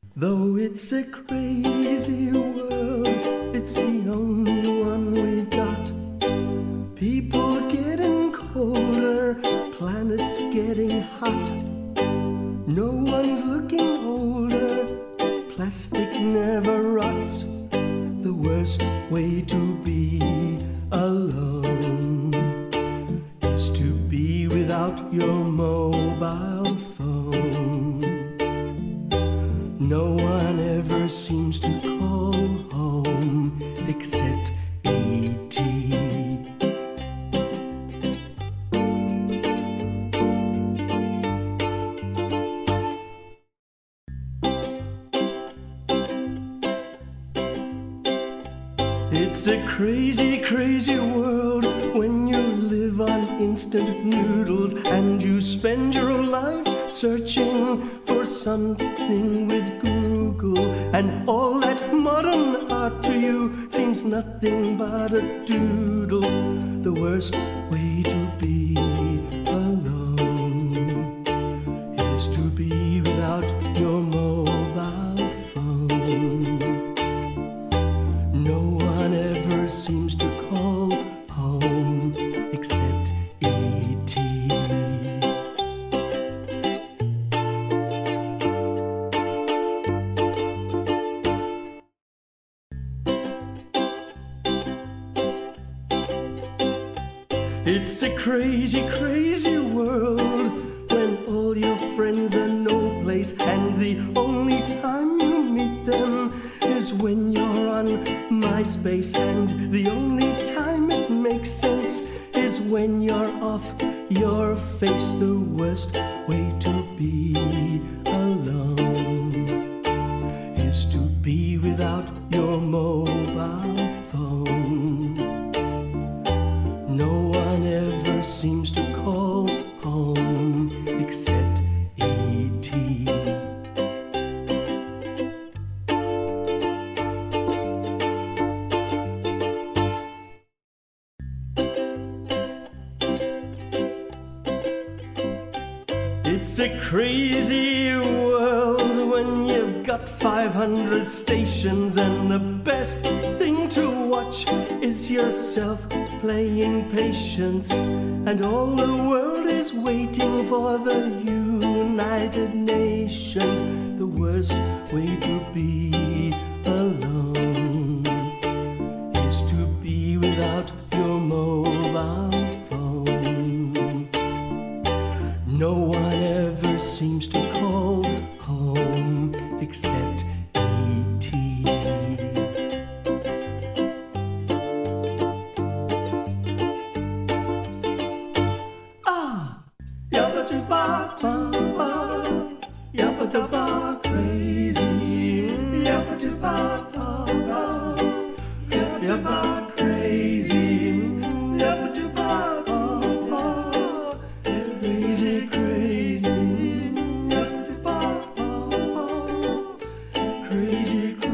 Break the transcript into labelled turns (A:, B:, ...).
A: Though it's a crazy world, it's the only one we've got. People getting colder, planets getting hot. No one's looking older, plastic never rots. The worst way to be alone is to be without your mobile phone. No one ever seems to call home except E.T. It's a crazy, crazy world when you live on instant noodles and you spend your life searching for something with Google, and all that modern art to you seems nothing but a doodle. The worst way to be alone is to be without your mobile phone. No one ever seems to call home except E.T. It's a crazy, crazy world when all your friends are no place, and the only time you meet them is when you're on MySpace, and the only time it makes sense is when you're off your face. The worst way to be alone is to be without your mobile phone. No one ever seems to call home except E.T. It's a crazy world when you've got 500 stations, and the best thing to watch is yourself playing Patience, and all the world is waiting for the United Nations. The worst way to be alone is to be without your mobile phone. No one ever seems to call home except E.T. Yabba-dabba-ba-ba, yabba-dabba crazy, yabba-dabba-ba-ba, yabba crazy, yabba-dabba-ba-ba, crazy, crazy, yabba-dabba-ba-ba, crazy, crazy.